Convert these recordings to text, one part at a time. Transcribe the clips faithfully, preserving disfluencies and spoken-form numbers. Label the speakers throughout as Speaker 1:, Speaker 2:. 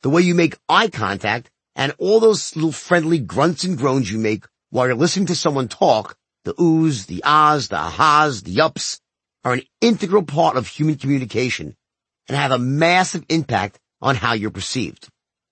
Speaker 1: the way you make eye contact, and all those little friendly grunts and groans you make while you're listening to someone talk, the oohs, the ahs, the ahas, the yups, are an integral part of human communication and have a massive impact on how you're perceived.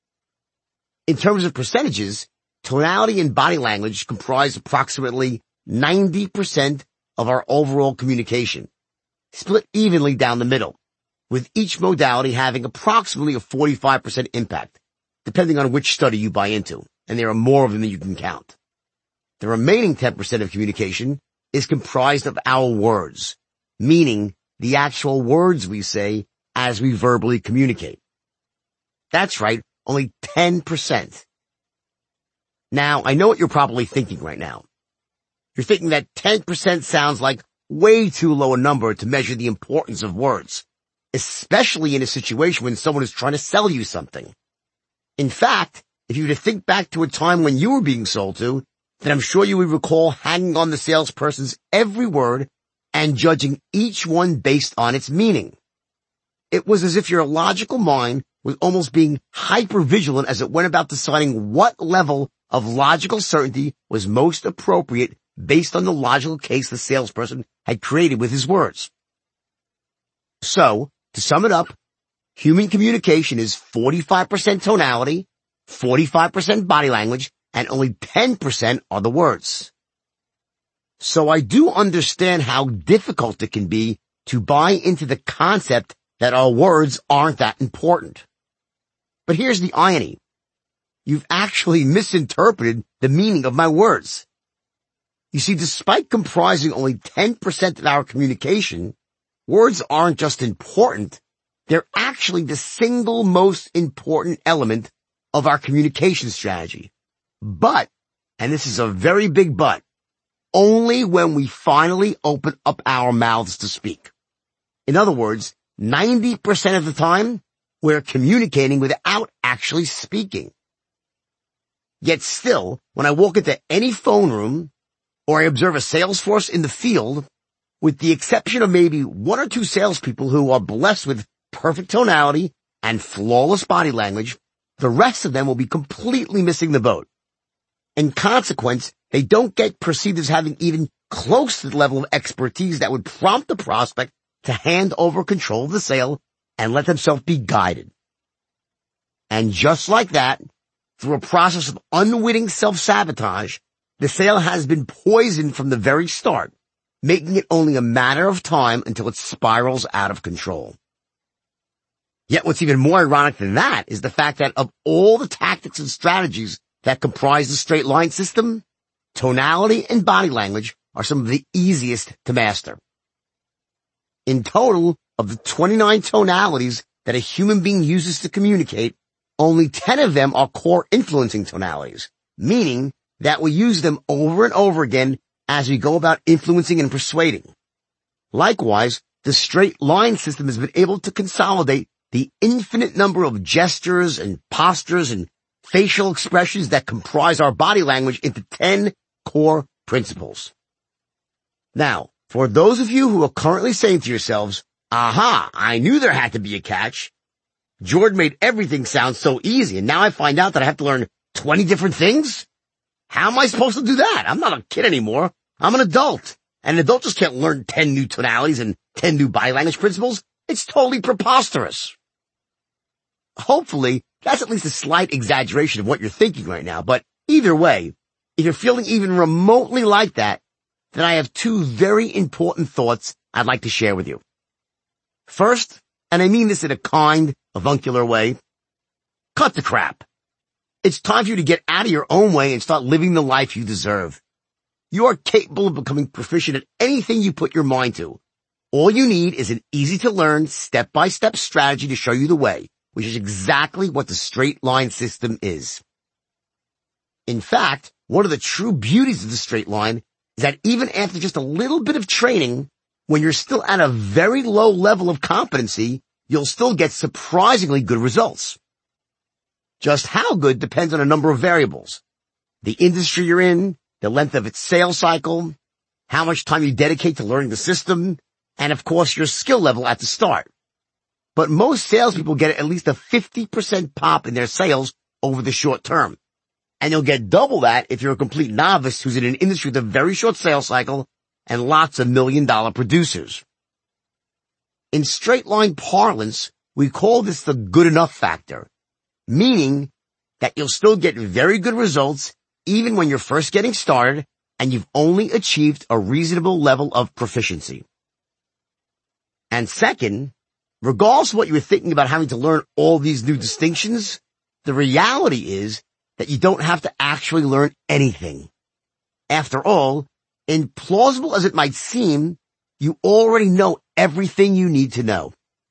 Speaker 1: In terms of percentages, tonality and body language comprise approximately ninety percent of our overall communication, split evenly down the middle, with each modality having approximately a forty-five percent impact, depending on which study you buy into, and there are more of them than you can count. The remaining ten percent of communication is comprised of our words, meaning the actual words we say as we verbally communicate. That's right, only ten percent. Now, I know what you're probably thinking right now. You're thinking that ten percent sounds like way too low a number to measure the importance of words, especially in a situation when someone is trying to sell you something. In fact, if you were to think back to a time when you were being sold to, then I'm sure you would recall hanging on the salesperson's every word and judging each one based on its meaning. It was as if your logical mind was almost being hyper-vigilant as it went about deciding what level of logical certainty was most appropriate based on the logical case the salesperson had created with his words. So, to sum it up, human communication is forty-five percent tonality, forty-five percent body language, and only ten percent are the words. So I do understand how difficult it can be to buy into the concept that our words aren't that important. But here's the irony. You've actually misinterpreted the meaning of my words. You see, despite comprising only ten percent of our communication, words aren't just important, they're actually the single most important element of our communication strategy. But, and this is a very big but, only when we finally open up our mouths to speak. In other words, ninety percent of the time, we're communicating without actually speaking. Yet still, when I walk into any phone room, or I observe a sales force in the field, with the exception of maybe one or two salespeople who are blessed with perfect tonality and flawless body language, the rest of them will be completely missing the boat. In consequence, they don't get perceived as having even close to the level of expertise that would prompt the prospect to hand over control of the sale and let themselves be guided. And just like that, through a process of unwitting self-sabotage, the sale has been poisoned from the very start, making it only a matter of time until it spirals out of control. Yet what's even more ironic than that is the fact that of all the tactics and strategies that comprise the straight line system, tonality and body language are some of the easiest to master. In total, of the twenty-nine tonalities that a human being uses to communicate, only ten of them are core influencing tonalities, meaning that we use them over and over again as we go about influencing and persuading. Likewise, the straight line system has been able to consolidate the infinite number of gestures and postures and facial expressions that comprise our body language into ten core principles. Now, for those of you who are currently saying to yourselves, aha, I knew there had to be a catch. Jordan made everything sound so easy, and now I find out that I have to learn twenty different things? How am I supposed to do that? I'm not a kid anymore. I'm an adult. And an adult just can't learn ten new tonalities and ten new body language principles. It's totally preposterous. Hopefully, that's at least a slight exaggeration of what you're thinking right now. But either way, if you're feeling even remotely like that, then I have two very important thoughts I'd like to share with you. First, and I mean this in a kind, avuncular way, cut the crap. It's time for you to get out of your own way and start living the life you deserve. You are capable of becoming proficient at anything you put your mind to. All you need is an easy-to-learn, step-by-step strategy to show you the way, which is exactly what the straight line system is. In fact, one of the true beauties of the straight line is that even after just a little bit of training, when you're still at a very low level of competency, you'll still get surprisingly good results. Just how good depends on a number of variables. The industry you're in, the length of its sales cycle, how much time you dedicate to learning the system, and of course your skill level at the start. but most salespeople get at least a fifty percent pop in their sales over the short term. And you'll get double that if you're a complete novice who's in an industry with a very short sales cycle and lots of million dollar producers. In straight line parlance, we call this the good enough factor, meaning that you'll still get very good results even when you're first getting started and you've only achieved a reasonable level of proficiency. And second, regardless of what you were thinking about having to learn all these new distinctions, the reality is that you don't have to actually learn anything. After all, implausible as it might seem, you already know everything you need to know.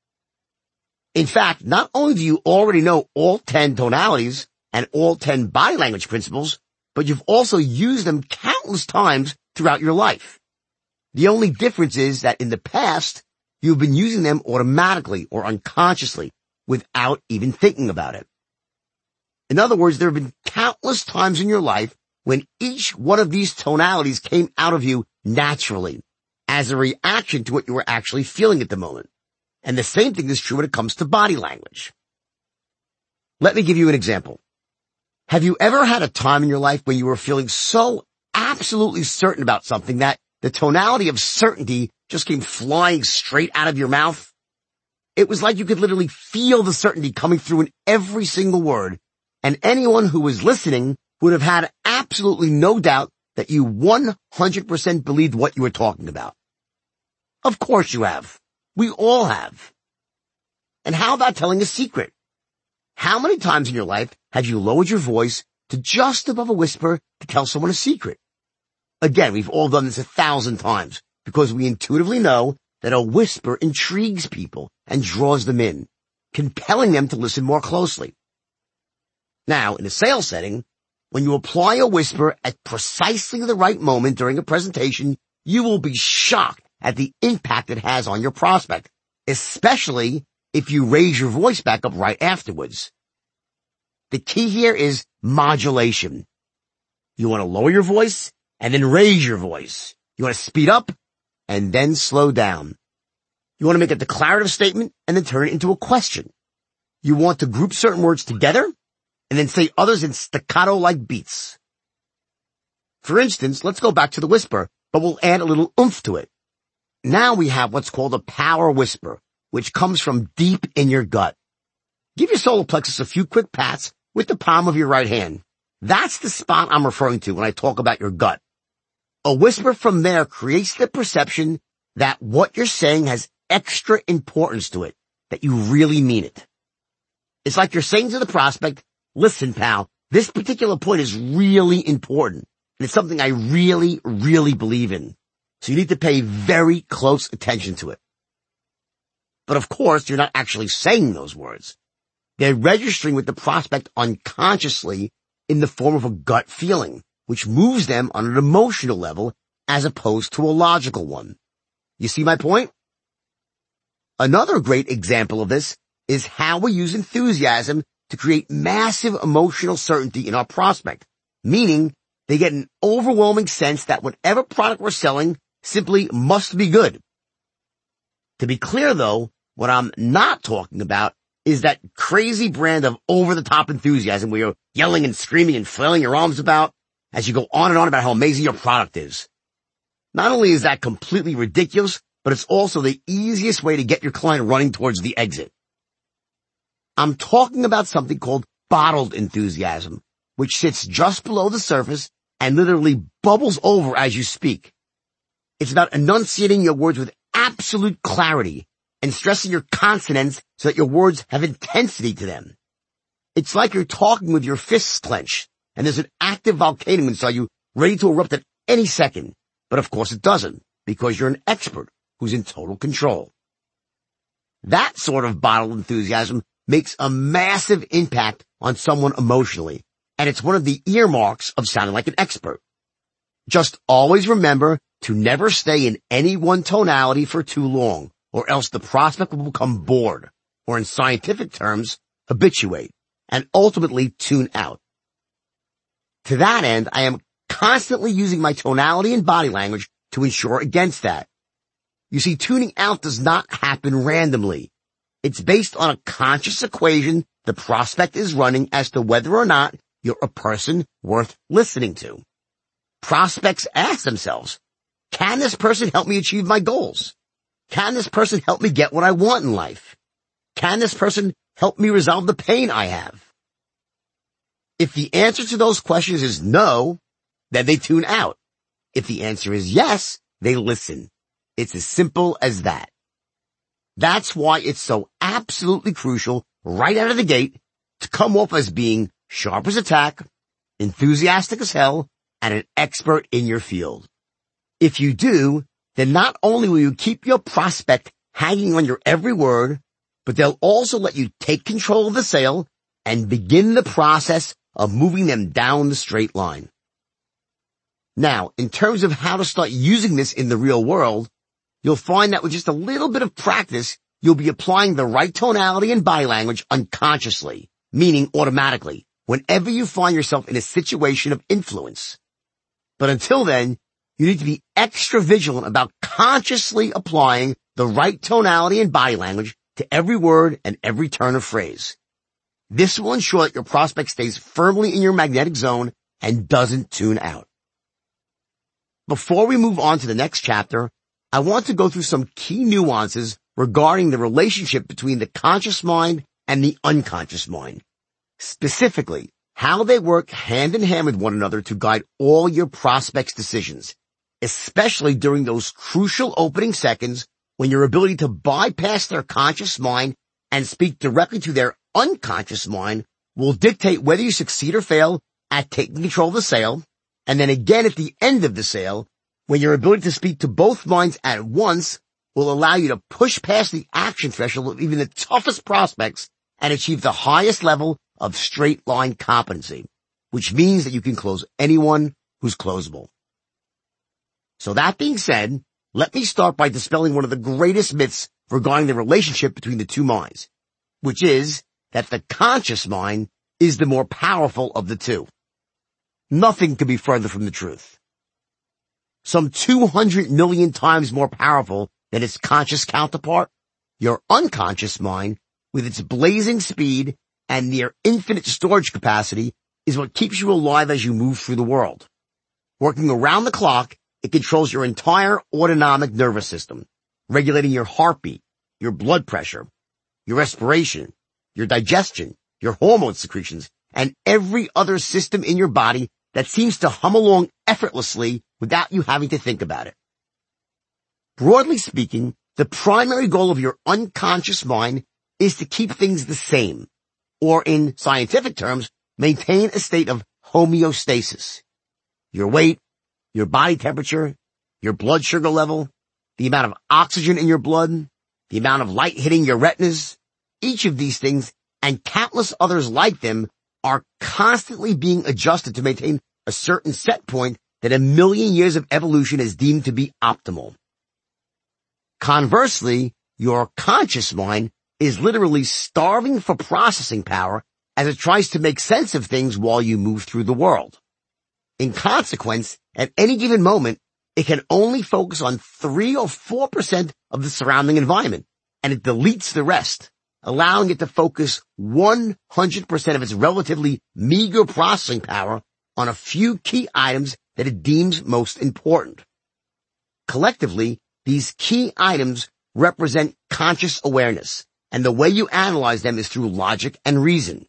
Speaker 1: In fact, not only do you already know all ten tonalities and all ten body language principles, but you've also used them countless times throughout your life. The only difference is that in the past, you've been using them automatically or unconsciously without even thinking about it. In other words, there have been countless times in your life when each one of these tonalities came out of you naturally as a reaction to what you were actually feeling at the moment. And the same thing is true when it comes to body language. Let me give you an example. Have you ever had a time in your life when you were feeling so absolutely certain about something that the tonality of certainty just came flying straight out of your mouth? It was like you could literally feel the certainty coming through in every single word, and anyone who was listening would have had absolutely no doubt that you one hundred percent believed what you were talking about. Of course you have. We all have. And how about telling a secret? How many times in your life have you lowered your voice to just above a whisper to tell someone a secret? Again, we've all done this a thousand times because we intuitively know that a whisper intrigues people and draws them in, compelling them to listen more closely. Now, in a sales setting, when you apply a whisper at precisely the right moment during a presentation, you will be shocked at the impact it has on your prospect, especially if you raise your voice back up right afterwards. The key here is modulation. You want to lower your voice and then raise your voice. You want to speed up and then slow down. You want to make a declarative statement and then turn it into a question. You want to group certain words together and then say others in staccato-like beats. For instance, let's go back to the whisper, but we'll add a little oomph to it. Now we have what's called a power whisper, which comes from deep in your gut. Give your solar plexus a few quick pats with the palm of your right hand. That's the spot I'm referring to when I talk about your gut. A whisper from there creates the perception that what you're saying has extra importance to it, that you really mean it. It's like you're saying to the prospect, listen, pal, this particular point is really important, and it's something I really, really believe in. So you need to pay very close attention to it. But of course, you're not actually saying those words. They're registering with the prospect unconsciously in the form of a gut feeling, which moves them on an emotional level as opposed to a logical one. You see my point? Another great example of this is how we use enthusiasm to create massive emotional certainty in our prospect, meaning they get an overwhelming sense that whatever product we're selling simply must be good. To be clear though, what I'm not talking about is that crazy brand of over-the-top enthusiasm where you're yelling and screaming and flailing your arms about as you go on and on about how amazing your product is. Not only is that completely ridiculous, but it's also the easiest way to get your client running towards the exit. I'm talking about something called bottled enthusiasm, which sits just below the surface and literally bubbles over as you speak. It's about enunciating your words with absolute clarity and stressing your consonants so that your words have intensity to them. It's like you're talking with your fists clenched and there's an active volcano inside you ready to erupt at any second. But of course it doesn't, because you're an expert who's in total control. That sort of bottled enthusiasm makes a massive impact on someone emotionally, and it's one of the earmarks of sounding like an expert. Just always remember to never stay in any one tonality for too long, or else the prospect will become bored, or in scientific terms, habituate, and ultimately tune out. To that end, I am constantly using my tonality and body language to ensure against that. You see, tuning out does not happen randomly. It's based on a conscious equation the prospect is running as to whether or not you're a person worth listening to. Prospects ask themselves, can this person help me achieve my goals? Can this person help me get what I want in life? Can this person help me resolve the pain I have? If the answer to those questions is no, then they tune out. If the answer is yes, they listen. It's as simple as that. That's why it's so absolutely crucial right out of the gate to come off as being sharp as a tack, enthusiastic as hell, and an expert in your field. If you do, then not only will you keep your prospect hanging on your every word, but they'll also let you take control of the sale and begin the process of moving them down the straight line. Now, in terms of how to start using this in the real world, you'll find that with just a little bit of practice, you'll be applying the right tonality and body language unconsciously, meaning automatically, whenever you find yourself in a situation of influence. But until then, you need to be extra vigilant about consciously applying the right tonality and body language to every word and every turn of phrase. This will ensure that your prospect stays firmly in your magnetic zone and doesn't tune out. Before we move on to the next chapter, I want to go through some key nuances regarding the relationship between the conscious mind and the unconscious mind. Specifically, how they work hand in hand with one another to guide all your prospects' decisions, especially during those crucial opening seconds when your ability to bypass their conscious mind and speak directly to their unconscious mind will dictate whether you succeed or fail at taking control of the sale, and then again at the end of the sale, when your ability to speak to both minds at once will allow you to push past the action threshold of even the toughest prospects and achieve the highest level of straight line competency, which means that you can close anyone who's closable. So that being said, let me start by dispelling one of the greatest myths regarding the relationship between the two minds, which is that the conscious mind is the more powerful of the two. Nothing could be further from the truth. Some two hundred million times more powerful than its conscious counterpart, your unconscious mind, with its blazing speed and near infinite storage capacity, is what keeps you alive as you move through the world. Working around the clock, it controls your entire autonomic nervous system, regulating your heartbeat, your blood pressure, your respiration, your digestion, your hormone secretions, and every other system in your body that seems to hum along effortlessly without you having to think about it. Broadly speaking, the primary goal of your unconscious mind is to keep things the same, or in scientific terms, maintain a state of homeostasis. Your weight, your body temperature, your blood sugar level, the amount of oxygen in your blood, the amount of light hitting your retinas, each of these things and countless others like them are constantly being adjusted to maintain a certain set point that a million years of evolution is deemed to be optimal. Conversely, your conscious mind is literally starving for processing power as it tries to make sense of things while you move through the world. In consequence, at any given moment, it can only focus on three or four percent of the surrounding environment, and it deletes the rest, allowing it to focus one hundred percent of its relatively meager processing power on a few key items that it deems most important. Collectively, these key items represent conscious awareness, and the way you analyze them is through logic and reason.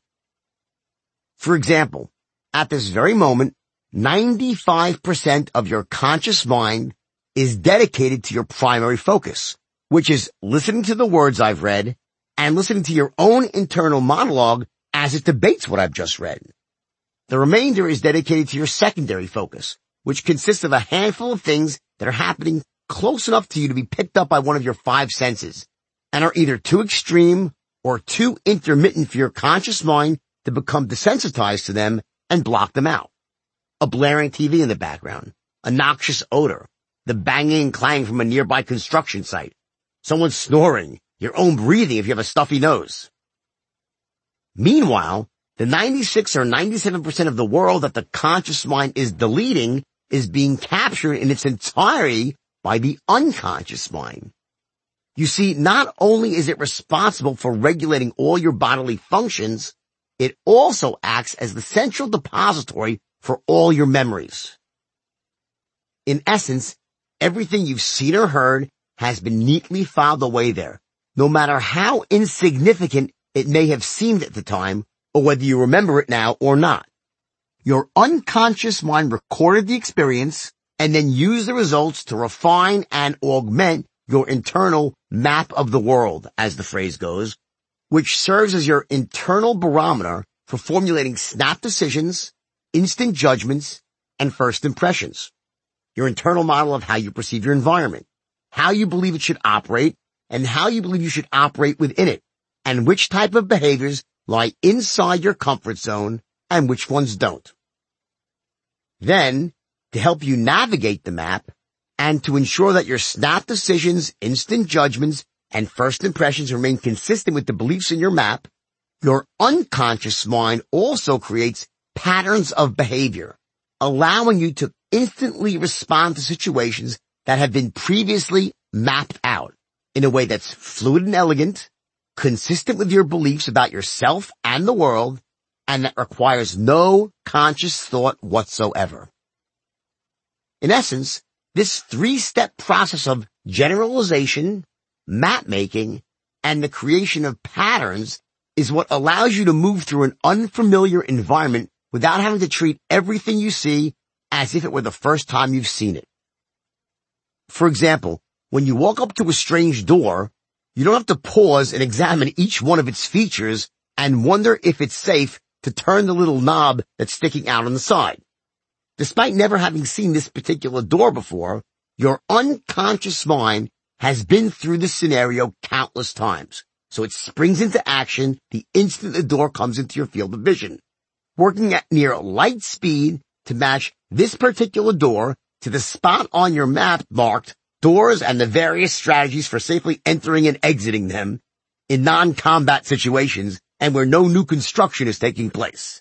Speaker 1: For example, at this very moment, ninety-five percent of your conscious mind is dedicated to your primary focus, which is listening to the words I've read and listening to your own internal monologue as it debates what I've just read. The remainder is dedicated to your secondary focus, which consists of a handful of things that are happening close enough to you to be picked up by one of your five senses and are either too extreme or too intermittent for your conscious mind to become desensitized to them and block them out. A blaring T V in the background, a noxious odor, the banging and clang from a nearby construction site, someone snoring, your own breathing if you have a stuffy nose. Meanwhile, the ninety-six or ninety-seven percent of the world that the conscious mind is deleting is being captured in its entirety by the unconscious mind. You see, not only is it responsible for regulating all your bodily functions, it also acts as the central depository for all your memories. In essence, everything you've seen or heard has been neatly filed away there, no matter how insignificant it may have seemed at the time, or whether you remember it now or not. Your unconscious mind recorded the experience and then used the results to refine and augment your internal map of the world, as the phrase goes, which serves as your internal barometer for formulating snap decisions, instant judgments, and first impressions. Your internal model of how you perceive your environment, how you believe it should operate, and how you believe you should operate within it, and which type of behaviors lie inside your comfort zone and which ones don't. Then, to help you navigate the map, and to ensure that your snap decisions, instant judgments, and first impressions remain consistent with the beliefs in your map, your unconscious mind also creates patterns of behavior, allowing you to instantly respond to situations that have been previously mapped out in a way that's fluid and elegant, consistent with your beliefs about yourself and the world, and that requires no conscious thought whatsoever. In essence, this three-step process of generalization, map-making, and the creation of patterns is what allows you to move through an unfamiliar environment without having to treat everything you see as if it were the first time you've seen it. For example, when you walk up to a strange door, you don't have to pause and examine each one of its features and wonder if it's safe to turn the little knob that's sticking out on the side. Despite never having seen this particular door before, your unconscious mind has been through this scenario countless times, so it springs into action the instant the door comes into your field of vision, working at near light speed to match this particular door to the spot on your map marked doors and the various strategies for safely entering and exiting them in non-combat situations and where no new construction is taking place.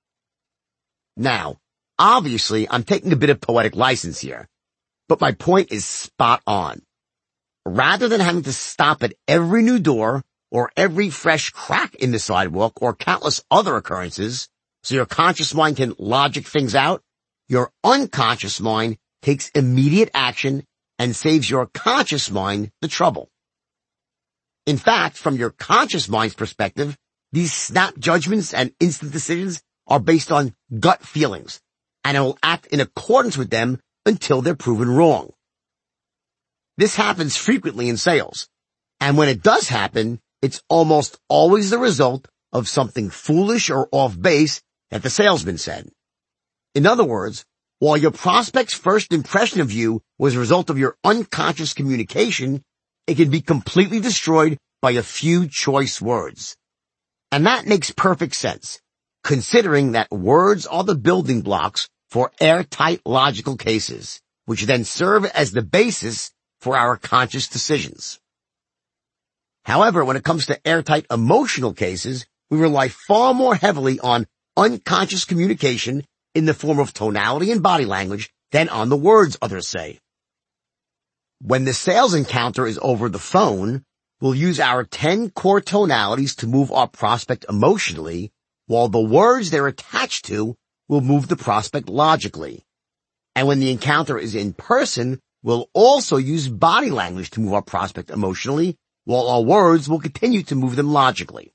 Speaker 1: Now, obviously, I'm taking a bit of poetic license here, but my point is spot on. Rather than having to stop at every new door or every fresh crack in the sidewalk or countless other occurrences so your conscious mind can logic things out, your unconscious mind takes immediate action and saves your conscious mind the trouble. In fact, from your conscious mind's perspective, these snap judgments and instant decisions are based on gut feelings, and it will act in accordance with them until they're proven wrong. This happens frequently in sales, and when it does happen, it's almost always the result of something foolish or off base that the salesman said. In other words, while your prospect's first impression of you was a result of your unconscious communication, it can be completely destroyed by a few choice words. And that makes perfect sense, considering that words are the building blocks for airtight logical cases, which then serve as the basis for our conscious decisions. However, when it comes to airtight emotional cases, we rely far more heavily on unconscious communication in the form of tonality and body language than on the words others say. When the sales encounter is over the phone, we'll use our ten core tonalities to move our prospect emotionally, while the words they're attached to will move the prospect logically. And when the encounter is in person, we'll also use body language to move our prospect emotionally, while our words will continue to move them logically.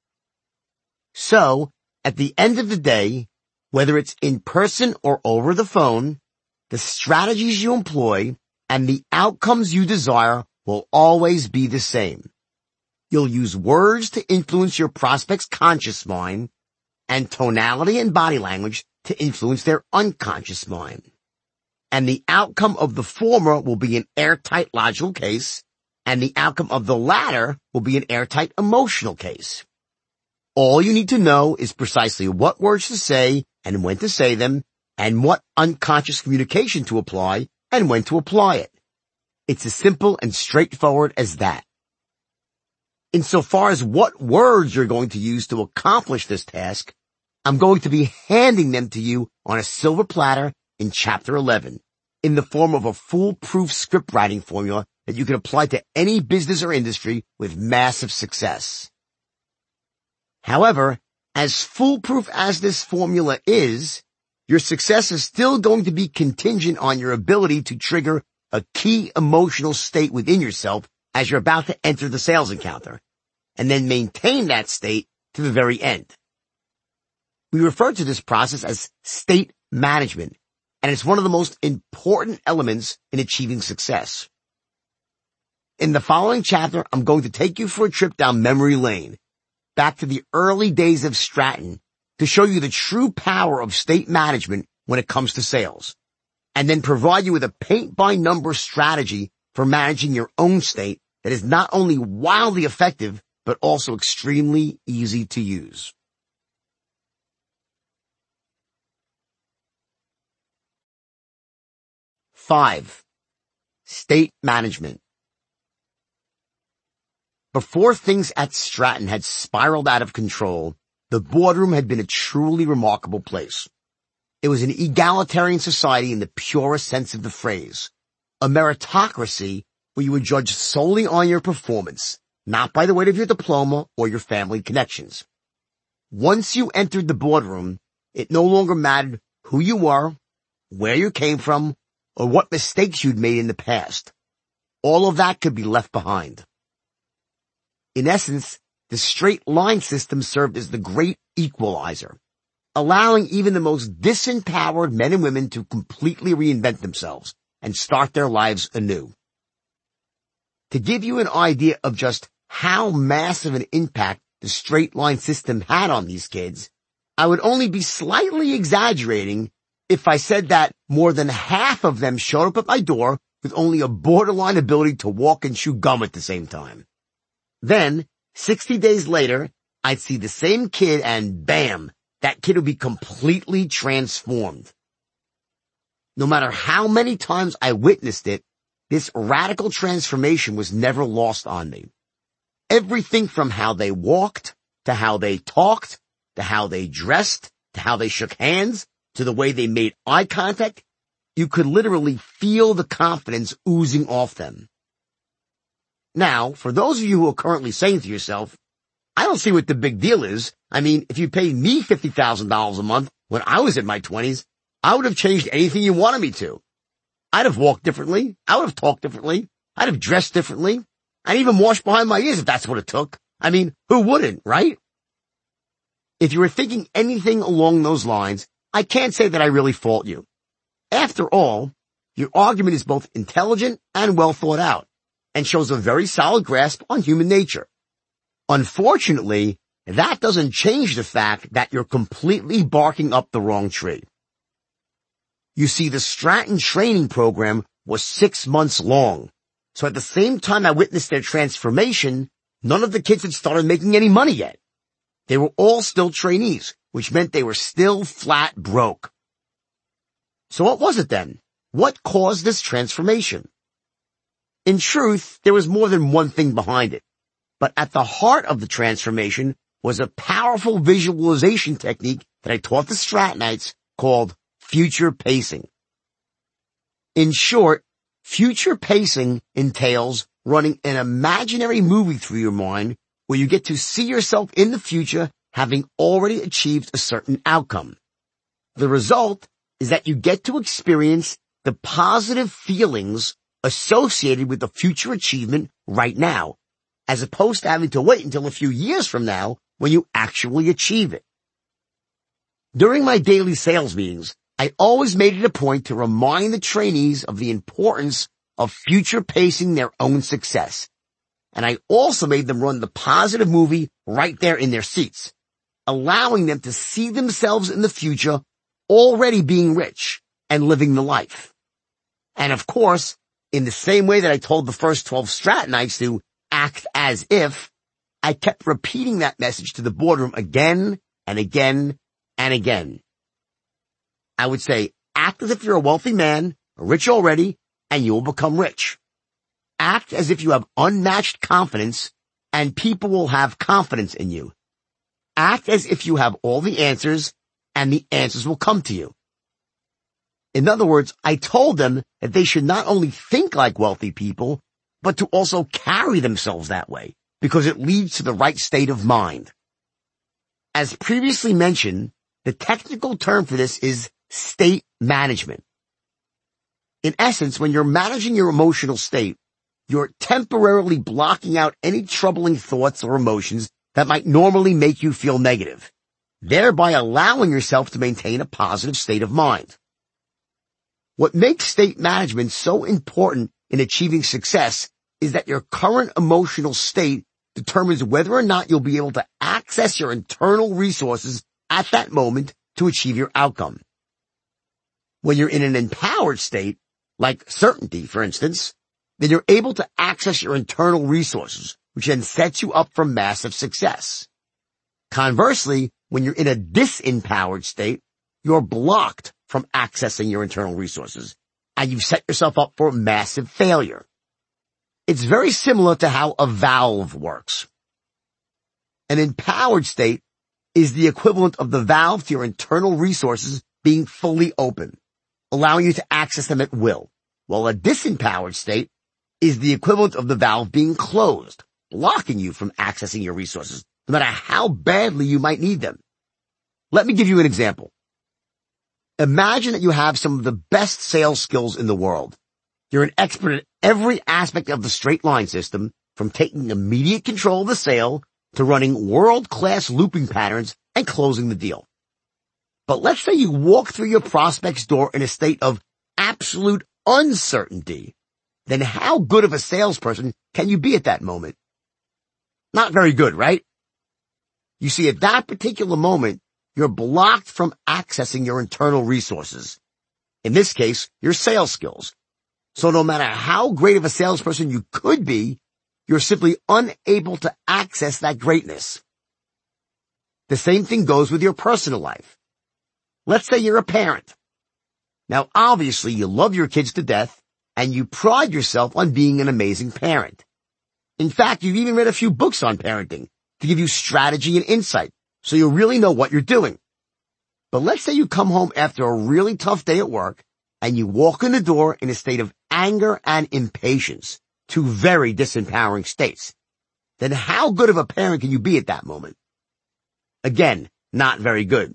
Speaker 1: So, at the end of the day, whether it's in person or over the phone, the strategies you employ and the outcomes you desire will always be the same. You'll use words to influence your prospect's conscious mind and tonality and body language to influence their unconscious mind. And the outcome of the former will be an airtight logical case, and the outcome of the latter will be an airtight emotional case. All you need to know is precisely what words to say and when to say them, and what unconscious communication to apply and when to apply it. It's as simple and straightforward as that. Insofar as what words you're going to use to accomplish this task, I'm going to be handing them to you on a silver platter in Chapter eleven, in the form of a foolproof script writing formula that you can apply to any business or industry with massive success. However, as foolproof as this formula is, your success is still going to be contingent on your ability to trigger a key emotional state within yourself as you're about to enter the sales encounter, and then maintain that state to the very end. We refer to this process as state management, and it's one of the most important elements in achieving success. In the following chapter, I'm going to take you for a trip down memory lane, back to the early days of Stratton, to show you the true power of state management when it comes to sales, and then provide you with a paint-by-number strategy for managing your own state that is not only wildly effective, but also extremely easy to use. Five, state management. Before things at Stratton had spiraled out of control, the boardroom had been a truly remarkable place. It was an egalitarian society in the purest sense of the phrase, a meritocracy where you were judged solely on your performance, not by the weight of your diploma or your family connections. Once you entered the boardroom, it no longer mattered who you were, where you came from, or what mistakes you'd made in the past. All of that could be left behind. In essence, the straight line system served as the great equalizer, allowing even the most disempowered men and women to completely reinvent themselves and start their lives anew. To give you an idea of just how massive an impact the straight line system had on these kids, I would only be slightly exaggerating if I said that more than half of them showed up at my door with only a borderline ability to walk and chew gum at the same time. Then, sixty days later, I'd see the same kid and bam, that kid would be completely transformed. No matter how many times I witnessed it, this radical transformation was never lost on me. Everything from how they walked, to how they talked, to how they dressed, to how they shook hands, to the way they made eye contact, you could literally feel the confidence oozing off them. Now, for those of you who are currently saying to yourself, I don't see what the big deal is. I mean, if you paid me fifty thousand dollars a month when I was in my twenties, I would have changed anything you wanted me to. I'd have walked differently. I would have talked differently. I'd have dressed differently. I'd even wash behind my ears if that's what it took. I mean, who wouldn't, right? If you were thinking anything along those lines, I can't say that I really fault you. After all, your argument is both intelligent and well thought out, and shows a very solid grasp on human nature. Unfortunately, that doesn't change the fact that you're completely barking up the wrong tree. You see, the Stratton training program was six months long, so at the same time I witnessed their transformation, none of the kids had started making any money yet. They were all still trainees, which meant they were still flat broke. So what was it then? What caused this transformation? In truth, there was more than one thing behind it. But at the heart of the transformation was a powerful visualization technique that I taught the Strattonites called future pacing. In short, future pacing entails running an imaginary movie through your mind where you get to see yourself in the future having already achieved a certain outcome. The result is that you get to experience the positive feelings associated with the future achievement right now, as opposed to having to wait until a few years from now when you actually achieve it. During my daily sales meetings, I always made it a point to remind the trainees of the importance of future pacing their own success. And I also made them run the positive movie right there in their seats, allowing them to see themselves in the future already being rich and living the life. And of course, in the same way that I told the first twelve Strattonites to act as if, I kept repeating that message to the boardroom again and again and again. I would say, act as if you're a wealthy man, rich already, and you will become rich. Act as if you have unmatched confidence, and people will have confidence in you. Act as if you have all the answers, and the answers will come to you. In other words, I told them that they should not only think like wealthy people, but to also carry themselves that way, because it leads to the right state of mind. As previously mentioned, the technical term for this is state management. In essence, when you're managing your emotional state, you're temporarily blocking out any troubling thoughts or emotions that might normally make you feel negative, thereby allowing yourself to maintain a positive state of mind. What makes state management so important in achieving success is that your current emotional state determines whether or not you'll be able to access your internal resources at that moment to achieve your outcome. When you're in an empowered state, like certainty, for instance, then you're able to access your internal resources, which then sets you up for massive success. Conversely, when you're in a disempowered state, you're blocked from accessing your internal resources, and you've set yourself up for massive failure. It's very similar to how a valve works. An empowered state is the equivalent of the valve to your internal resources being fully open, allowing you to access them at will, while a disempowered state is the equivalent of the valve being closed, blocking you from accessing your resources, no matter how badly you might need them. Let me give you an example. Imagine that you have some of the best sales skills in the world. You're an expert at every aspect of the straight line system, from taking immediate control of the sale to running world-class looping patterns and closing the deal. But let's say you walk through your prospect's door in a state of absolute uncertainty. Then how good of a salesperson can you be at that moment? Not very good, right? You see, at that particular moment, you're blocked from accessing your internal resources. In this case, your sales skills. So no matter how great of a salesperson you could be, you're simply unable to access that greatness. The same thing goes with your personal life. Let's say you're a parent. Now, obviously, you love your kids to death, and you pride yourself on being an amazing parent. In fact, you've even read a few books on parenting to give you strategy and insight, so you really know what you're doing. But let's say you come home after a really tough day at work, and you walk in the door in a state of anger and impatience, two very disempowering states. Then how good of a parent can you be at that moment? Again, not very good.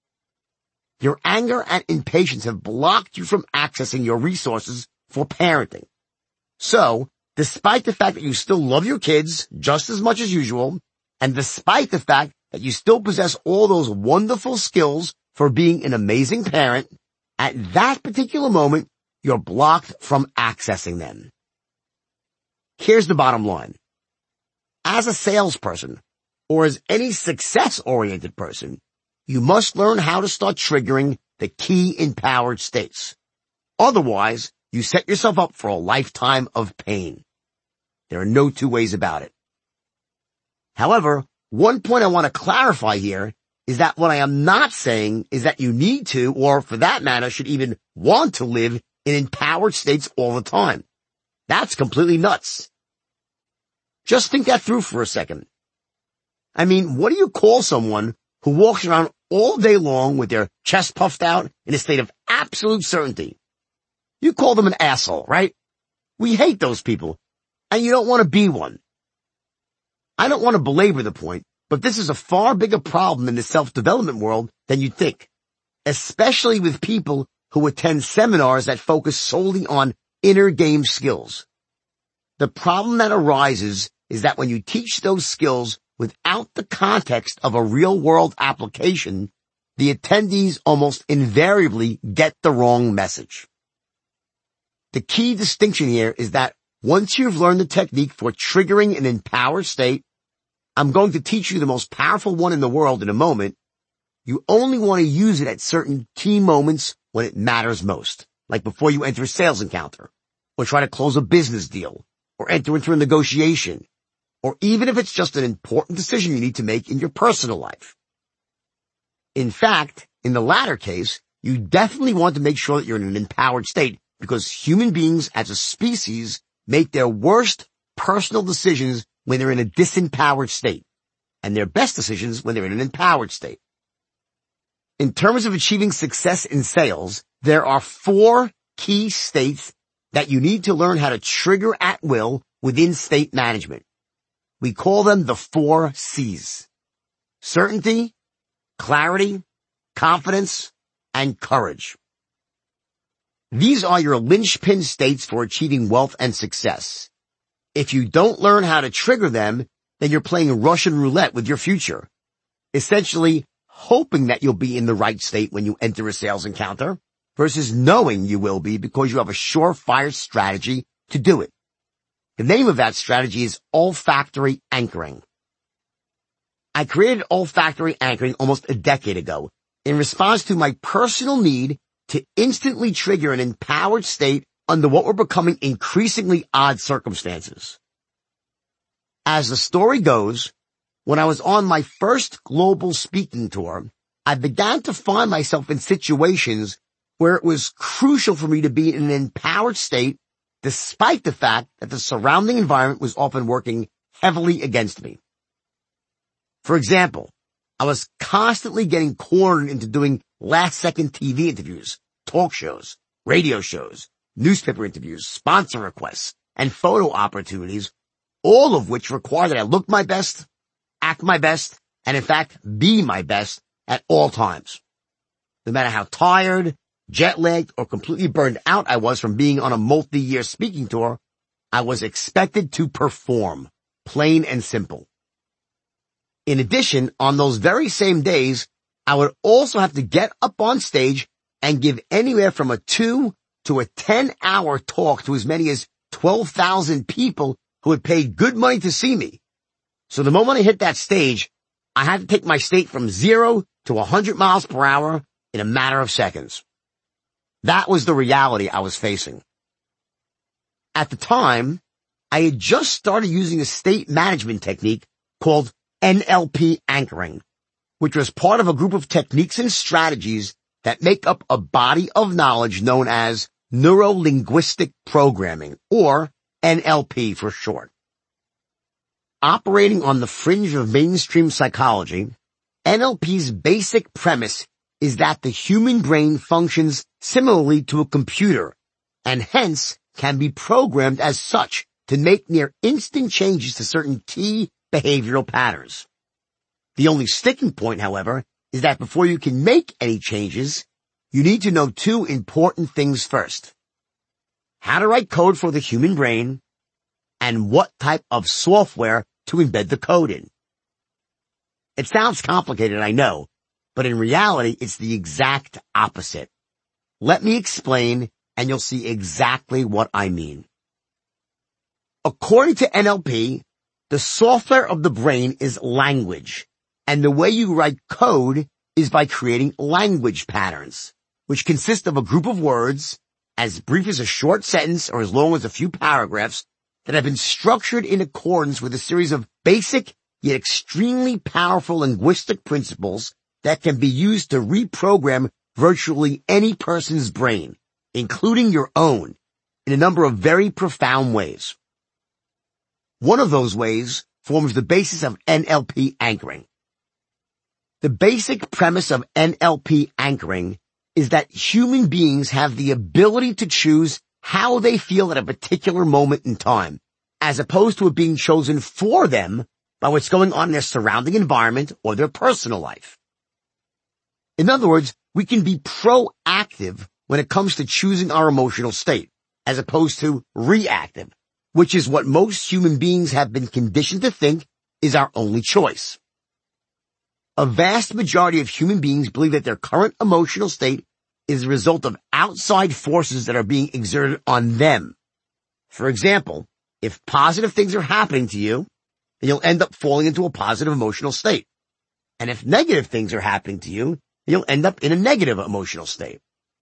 Speaker 1: Your anger and impatience have blocked you from accessing your resources for parenting. So, despite the fact that you still love your kids just as much as usual, and despite the fact that you still possess all those wonderful skills for being an amazing parent, at that particular moment, you're blocked from accessing them. Here's the bottom line. As a salesperson, or as any success-oriented person, you must learn how to start triggering the key empowered states. Otherwise, you set yourself up for a lifetime of pain. There are no two ways about it. However, one point I want to clarify here is that what I am not saying is that you need to, or for that matter, should even want to live in empowered states all the time. That's completely nuts. Just think that through for a second. I mean, what do you call someone who walks around all day long with their chest puffed out in a state of absolute certainty? You call them an asshole, right? We hate those people, and you don't want to be one. I don't want to belabor the point, but this is a far bigger problem in the self-development world than you'd think, especially with people who attend seminars that focus solely on inner game skills. The problem that arises is that when you teach those skills without the context of a real-world application, the attendees almost invariably get the wrong message. The key distinction here is that once you've learned the technique for triggering an empowered state, I'm going to teach you the most powerful one in the world in a moment. You only want to use it at certain key moments when it matters most, like before you enter a sales encounter, or try to close a business deal, or enter into a negotiation, or even if it's just an important decision you need to make in your personal life. In fact, in the latter case, you definitely want to make sure that you're in an empowered state, because human beings as a species make their worst personal decisions when they're in a disempowered state, and their best decisions when they're in an empowered state. In terms of achieving success in sales, there are four key states that you need to learn how to trigger at will within state management. We call them the four C's: certainty, clarity, confidence, and courage. These are your linchpin states for achieving wealth and success. If you don't learn how to trigger them, then you're playing Russian roulette with your future, essentially hoping that you'll be in the right state when you enter a sales encounter versus knowing you will be because you have a surefire strategy to do it. The name of that strategy is olfactory anchoring. I created olfactory anchoring almost a decade ago in response to my personal need to instantly trigger an empowered state under what were becoming increasingly odd circumstances. As the story goes, when I was on my first global speaking tour, I began to find myself in situations where it was crucial for me to be in an empowered state despite the fact that the surrounding environment was often working heavily against me. For example, I was constantly getting cornered into doing last-second T V interviews, talk shows, radio shows, newspaper interviews, sponsor requests, and photo opportunities, all of which require that I look my best, act my best, and in fact, be my best at all times. No matter how tired, jet-lagged, or completely burned out I was from being on a multi-year speaking tour, I was expected to perform, plain and simple. In addition, on those very same days, I would also have to get up on stage and give anywhere from a two to a ten hour talk to as many as twelve thousand people who had paid good money to see me. So the moment I hit that stage, I had to take my state from zero to one hundred miles per hour in a matter of seconds. That was the reality I was facing. At the time, I had just started using a state management technique called N L P anchoring, which was part of a group of techniques and strategies that make up a body of knowledge known as neuro-linguistic programming, or N L P for short. Operating on the fringe of mainstream psychology, N L P's basic premise is that the human brain functions similarly to a computer, and hence can be programmed as such to make near instant changes to certain key behavioral patterns. The only sticking point, however, is that before you can make any changes, you need to know two important things first: how to write code for the human brain, and what type of software to embed the code in. It sounds complicated, I know, but in reality, it's the exact opposite. Let me explain, and you'll see exactly what I mean. According to N L P, the software of the brain is language, and the way you write code is by creating language patterns, which consist of a group of words, as brief as a short sentence or as long as a few paragraphs, that have been structured in accordance with a series of basic yet extremely powerful linguistic principles that can be used to reprogram virtually any person's brain, including your own, in a number of very profound ways. One of those ways forms the basis of N L P anchoring. The basic premise of N L P anchoring is that human beings have the ability to choose how they feel at a particular moment in time, as opposed to it being chosen for them by what's going on in their surrounding environment or their personal life. In other words, we can be proactive when it comes to choosing our emotional state, as opposed to reactive, which is what most human beings have been conditioned to think is our only choice. A vast majority of human beings believe that their current emotional state is the result of outside forces that are being exerted on them. For example, if positive things are happening to you, then you'll end up falling into a positive emotional state. And if negative things are happening to you, then you'll end up in a negative emotional state.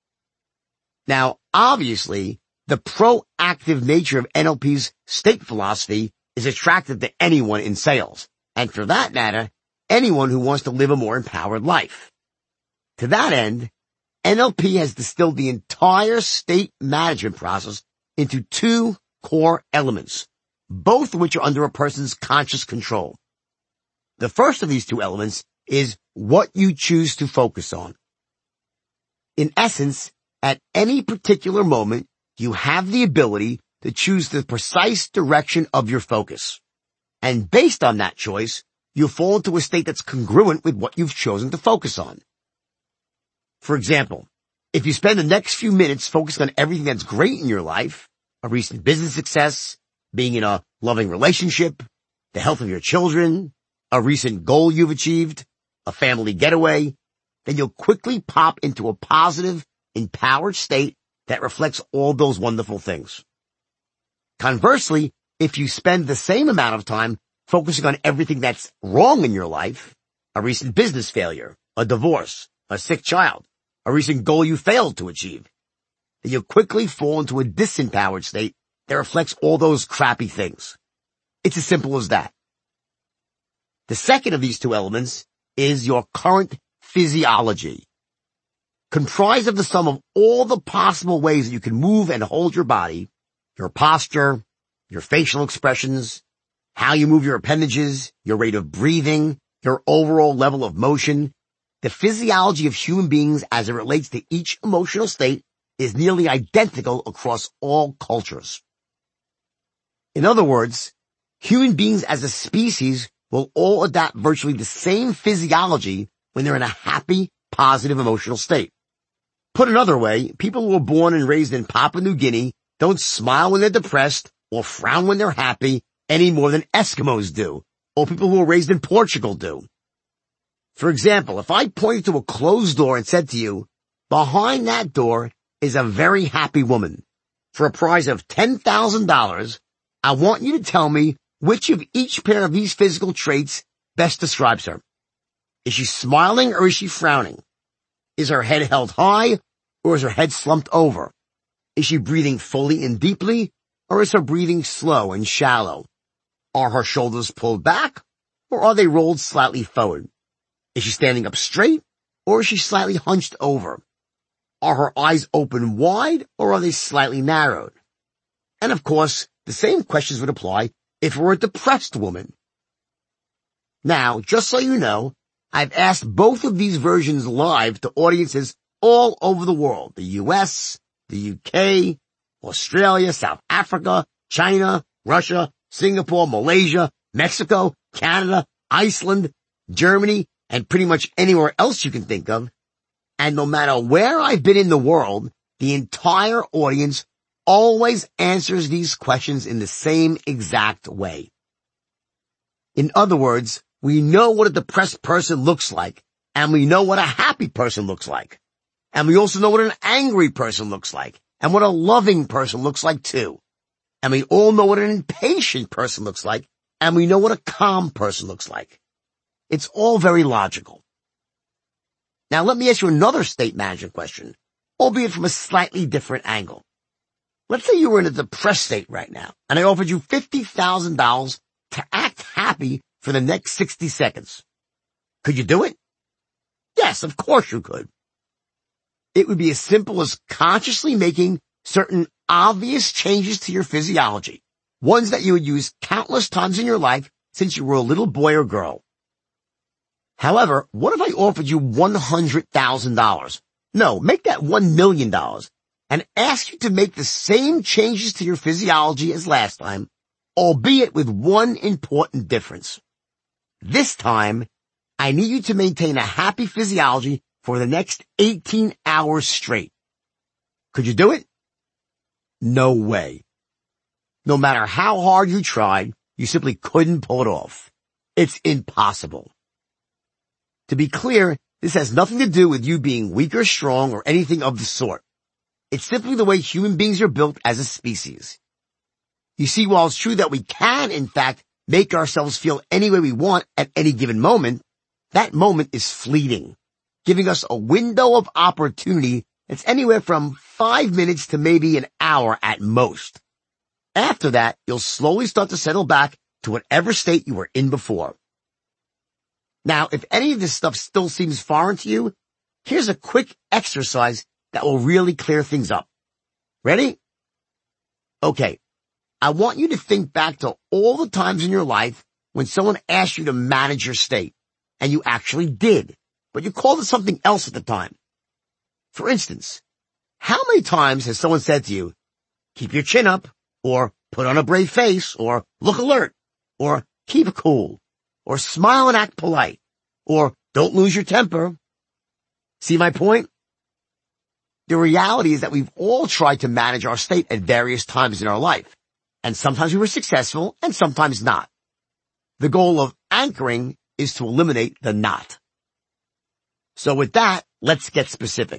Speaker 1: Now, obviously, the proactive nature of N L P's state philosophy is attractive to anyone in sales, and for that matter, anyone who wants to live a more empowered life. To that end, N L P has distilled the entire state management process into two core elements, both of which are under a person's conscious control. The first of these two elements is what you choose to focus on. In essence, at any particular moment, you have the ability to choose the precise direction of your focus. And based on that choice, you'll fall into a state that's congruent with what you've chosen to focus on. For example, if you spend the next few minutes focusing on everything that's great in your life, a recent business success, being in a loving relationship, the health of your children, a recent goal you've achieved, a family getaway, then you'll quickly pop into a positive, empowered state that reflects all those wonderful things. Conversely, if you spend the same amount of time focusing on everything that's wrong in your life, a recent business failure, a divorce, a sick child, a recent goal you failed to achieve, then you'll quickly fall into a disempowered state that reflects all those crappy things. It's as simple as that. The second of these two elements is your current physiology. Comprised of the sum of all the possible ways that you can move and hold your body, your posture, your facial expressions, how you move your appendages, your rate of breathing, your overall level of motion. The physiology of human beings as it relates to each emotional state is nearly identical across all cultures. In other words, human beings as a species will all adapt virtually the same physiology when they're in a happy, positive emotional state. Put another way, people who were born and raised in Papua New Guinea don't smile when they're depressed or frown when they're happy any more than Eskimos do, or people who were raised in Portugal do. For example, if I pointed to a closed door and said to you, behind that door is a very happy woman. For a prize of ten thousand dollars, I want you to tell me which of each pair of these physical traits best describes her. Is she smiling or is she frowning? Is her head held high or is her head slumped over? Is she breathing fully and deeply or is her breathing slow and shallow? Are her shoulders pulled back or are they rolled slightly forward? Is she standing up straight or is she slightly hunched over? Are her eyes open wide or are they slightly narrowed? And of course, the same questions would apply if it were a depressed woman. Now, just so you know, I've asked both of these versions live to audiences all over the world, the U S, the U K, Australia, South Africa, China, Russia, Singapore, Malaysia, Mexico, Canada, Iceland, Germany, and pretty much anywhere else you can think of. And no matter where I've been in the world, the entire audience always answers these questions in the same exact way. In other words, we know what a depressed person looks like, and we know what a happy person looks like. And we also know what an angry person looks like, and what a loving person looks like too. And we all know what an impatient person looks like, and we know what a calm person looks like. It's all very logical. Now let me ask you another state management question, albeit from a slightly different angle. Let's say you were in a depressed state right now, and I offered you fifty thousand dollars to act happy for the next sixty seconds. Could you do it? Yes, of course you could. It would be as simple as consciously making certain obvious changes to your physiology, ones that you would use countless times in your life since you were a little boy or girl. However, what if I offered you one hundred thousand dollars? No, make that one million dollars. And ask you to make the same changes to your physiology as last time, albeit with one important difference. This time, I need you to maintain a happy physiology for the next eighteen hours straight. Could you do it? No way. No matter how hard you tried, you simply couldn't pull it off. It's impossible. To be clear, this has nothing to do with you being weak or strong or anything of the sort. It's simply the way human beings are built as a species. You see, while it's true that we can, in fact, make ourselves feel any way we want at any given moment, that moment is fleeting, giving us a window of opportunity that's anywhere from five minutes to maybe an hour at most. After that, you'll slowly start to settle back to whatever state you were in before. Now, if any of this stuff still seems foreign to you, here's a quick exercise that will really clear things up. Ready? Okay. I want you to think back to all the times in your life when someone asked you to manage your state, and you actually did, but you called it something else at the time. For instance, how many times has someone said to you, keep your chin up, or put on a brave face, or look alert, or keep cool, or smile and act polite, or don't lose your temper. See my point? The reality is that we've all tried to manage our state at various times in our life, and sometimes we were successful and sometimes not. The goal of anchoring is to eliminate the not. So with that, let's get specific.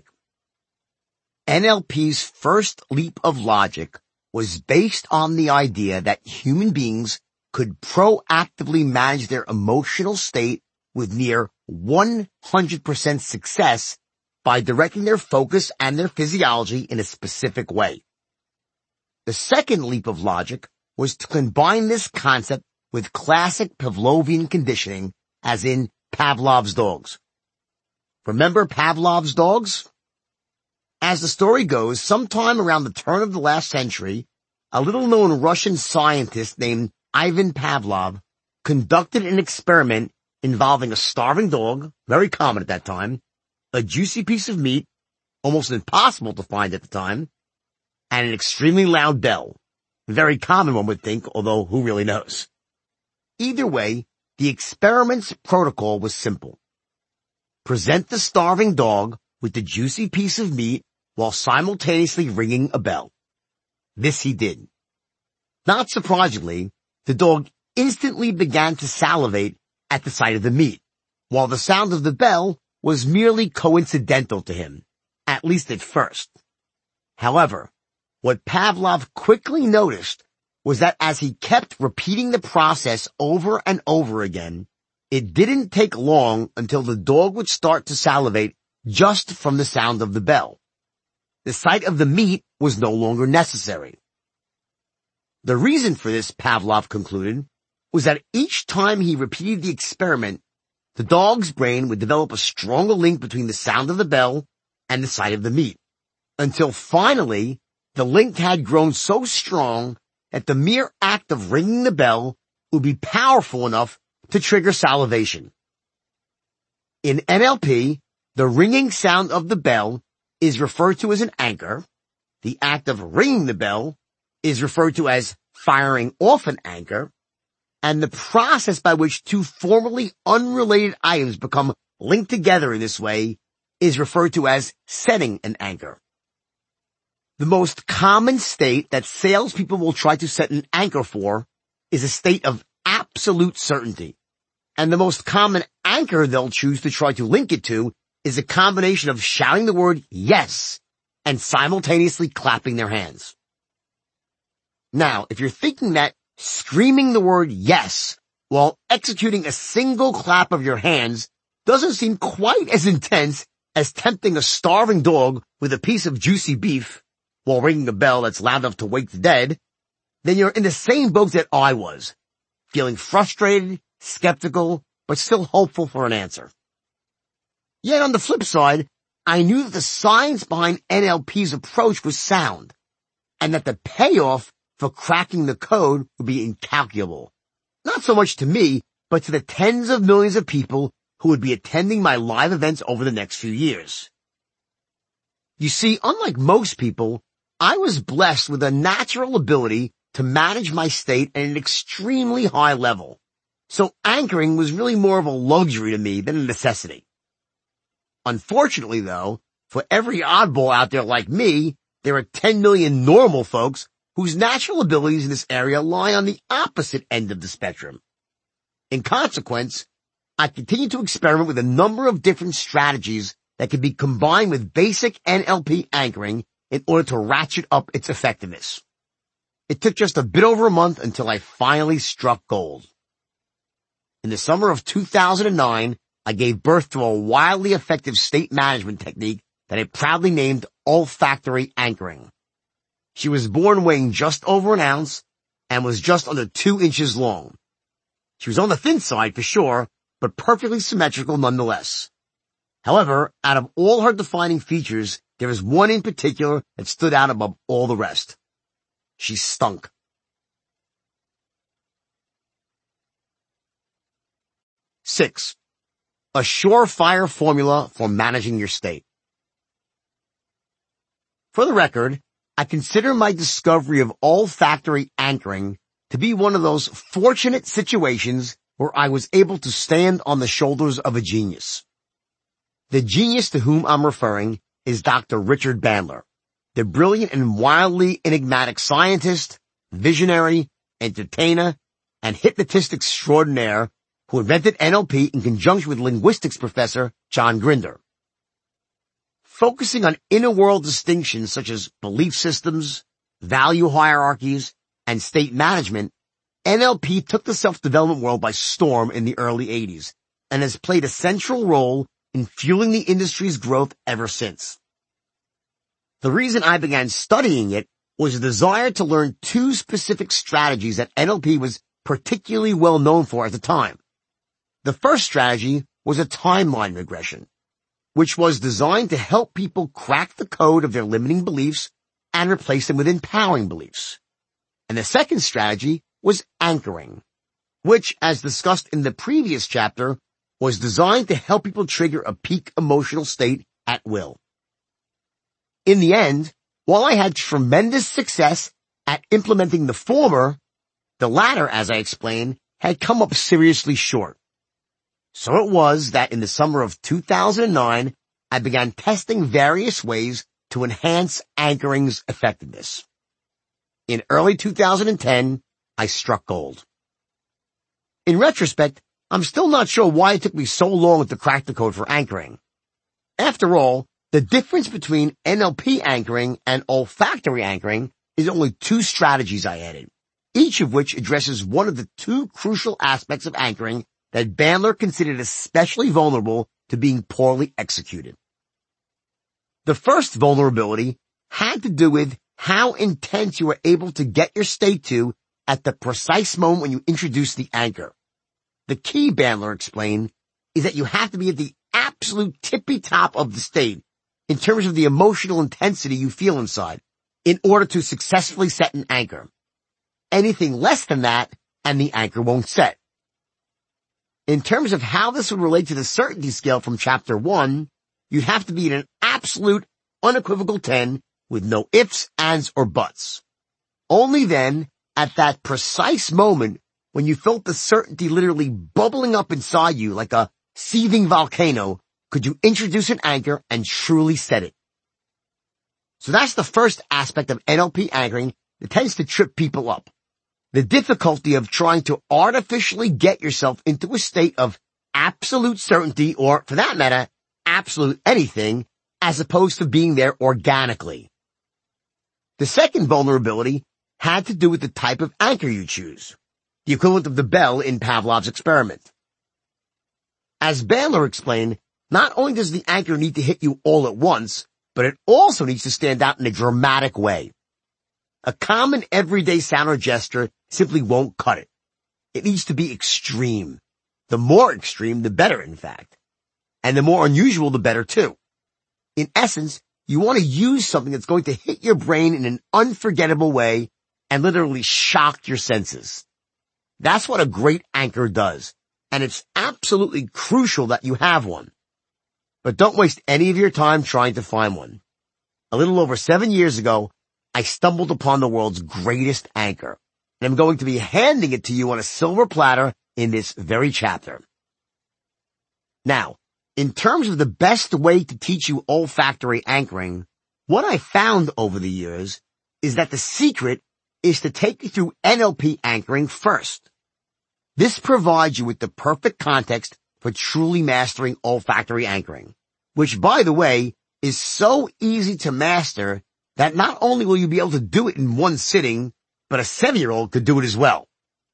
Speaker 1: N L P's first leap of logic was based on the idea that human beings could proactively manage their emotional state with near one hundred percent success by directing their focus and their physiology in a specific way. The second leap of logic was to combine this concept with classic Pavlovian conditioning, as in Pavlov's dogs. Remember Pavlov's dogs? As the story goes, sometime around the turn of the last century, a little-known Russian scientist named Ivan Pavlov conducted an experiment involving a starving dog, very common at that time, a juicy piece of meat, almost impossible to find at the time, and an extremely loud bell. Very common, one would think, although who really knows? Either way, the experiment's protocol was simple. Present the starving dog with the juicy piece of meat while simultaneously ringing a bell. This he did. Not surprisingly, the dog instantly began to salivate at the sight of the meat, while the sound of the bell was merely coincidental to him, at least at first. However, what Pavlov quickly noticed was that as he kept repeating the process over and over again, it didn't take long until the dog would start to salivate just from the sound of the bell. The sight of the meat was no longer necessary. The reason for this, Pavlov concluded, was that each time he repeated the experiment, the dog's brain would develop a stronger link between the sound of the bell and the sight of the meat, until finally the link had grown so strong that the mere act of ringing the bell would be powerful enough to trigger salivation. In N L P, the ringing sound of the bell is referred to as an anchor. The act of ringing the bell is referred to as firing off an anchor. And the process by which two formerly unrelated items become linked together in this way is referred to as setting an anchor. The most common state that salespeople will try to set an anchor for is a state of absolute certainty. And the most common anchor they'll choose to try to link it to is a combination of shouting the word yes and simultaneously clapping their hands. Now, if you're thinking that screaming the word yes while executing a single clap of your hands doesn't seem quite as intense as tempting a starving dog with a piece of juicy beef while ringing a bell that's loud enough to wake the dead, then you're in the same boat that I was, feeling frustrated, skeptical, but still hopeful for an answer. Yet on the flip side, I knew that the science behind N L P's approach was sound, and that the payoff for cracking the code would be incalculable. Not so much to me, but to the tens of millions of people who would be attending my live events over the next few years. You see, unlike most people, I was blessed with a natural ability to manage my state at an extremely high level. So anchoring was really more of a luxury to me than a necessity. Unfortunately, though, for every oddball out there like me, there are ten million normal folks whose natural abilities in this area lie on the opposite end of the spectrum. In consequence, I continue to experiment with a number of different strategies that can be combined with basic N L P anchoring in order to ratchet up its effectiveness. It took just a bit over a month until I finally struck gold. In the summer of two thousand nine, I gave birth to a wildly effective state management technique that I proudly named olfactory anchoring. She was born weighing just over an ounce and was just under two inches long. She was on the thin side for sure, but perfectly symmetrical nonetheless. However, out of all her defining features, there is one in particular that stood out above all the rest. She stunk. Six. A surefire formula for managing your state. For the record, I consider my discovery of olfactory anchoring to be one of those fortunate situations where I was able to stand on the shoulders of a genius. The genius to whom I'm referring is Doctor Richard Bandler, the brilliant and wildly enigmatic scientist, visionary, entertainer, and hypnotist extraordinaire who invented N L P in conjunction with linguistics professor John Grinder. Focusing on inner world distinctions such as belief systems, value hierarchies, and state management, N L P took the self-development world by storm in the early eighties and has played a central role in fueling the industry's growth ever since. The reason I began studying it was a desire to learn two specific strategies that N L P was particularly well known for at the time. The first strategy was a timeline regression, which was designed to help people crack the code of their limiting beliefs and replace them with empowering beliefs. And the second strategy was anchoring, which, as discussed in the previous chapter, was designed to help people trigger a peak emotional state at will. In the end, while I had tremendous success at implementing the former, the latter, as I explained, had come up seriously short. So it was that in the summer of two thousand nine, I began testing various ways to enhance anchoring's effectiveness. In early two thousand ten, I struck gold. In retrospect, I'm still not sure why it took me so long to crack the code for anchoring. After all, the difference between N L P anchoring and olfactory anchoring is only two strategies I added, each of which addresses one of the two crucial aspects of anchoring that Bandler considered especially vulnerable to being poorly executed. The first vulnerability had to do with how intense you were able to get your state to at the precise moment when you introduce the anchor. The key, Bandler explained, is that you have to be at the absolute tippy top of the state in terms of the emotional intensity you feel inside in order to successfully set an anchor. Anything less than that and the anchor won't set. In terms of how this would relate to the certainty scale from chapter one, you'd have to be at an absolute, unequivocal ten with no ifs, ands, or buts. Only then, at that precise moment, when you felt the certainty literally bubbling up inside you like a seething volcano, could you introduce an anchor and truly set it. So that's the first aspect of N L P anchoring that tends to trip people up. The difficulty of trying to artificially get yourself into a state of absolute certainty, or for that matter, absolute anything, as opposed to being there organically. The second vulnerability had to do with the type of anchor you choose, the equivalent of the bell in Pavlov's experiment. As Bandler explained, not only does the anchor need to hit you all at once, but it also needs to stand out in a dramatic way. A common everyday sound or gesture simply won't cut it. It needs to be extreme. The more extreme, the better, in fact. And the more unusual, the better, too. In essence, you want to use something that's going to hit your brain in an unforgettable way and literally shock your senses. That's what a great anchor does, and it's absolutely crucial that you have one. But don't waste any of your time trying to find one. A little over seven years ago, I stumbled upon the world's greatest anchor, and I'm going to be handing it to you on a silver platter in this very chapter. Now, in terms of the best way to teach you olfactory anchoring, what I found over the years is that the secret is to take you through N L P anchoring first. This provides you with the perfect context for truly mastering olfactory anchoring, which, by the way, is so easy to master that not only will you be able to do it in one sitting, but a seven-year-old could do it as well.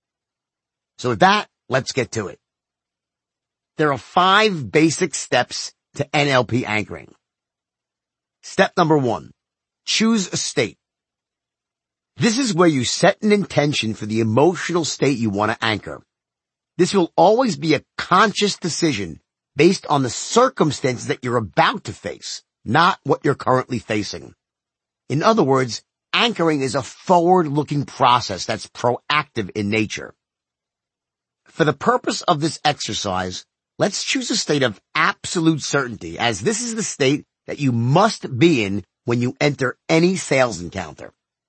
Speaker 1: So with that, let's get to it. There are five basic steps to N L P anchoring. Step number one, choose a state. This is where you set an intention for the emotional state you want to anchor. This will always be a conscious decision based on the circumstances that you're about to face, not what you're currently facing. In other words, anchoring is a forward-looking process that's proactive in nature. For the purpose of this exercise, let's choose a state of absolute certainty, as this is the state that you must be in when you enter any sales encounter.